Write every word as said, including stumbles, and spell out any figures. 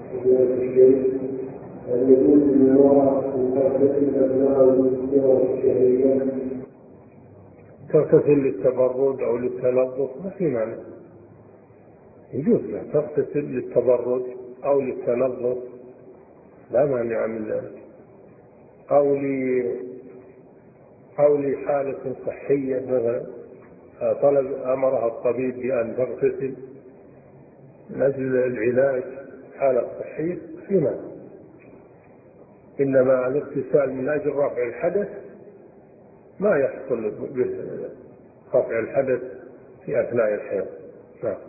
هل يجوز للمرأة أن تغتسل أثناء الدورة الشهرية؟ تغتسل للتبرد أو للتنظف ما في مانع، يجوز لها تغتسل للتبرد أو للتنظف لا مانع من ذلك، أو ل أو لحالة صحية مثلا طلب أمرها الطبيب بأن تغتسل من أجل العلاج حالة صحية في مانع. إنما الاغتسال من أجل رفع الحدث ما يحصل به رفع الحدث في أثناء الحيض. نعم.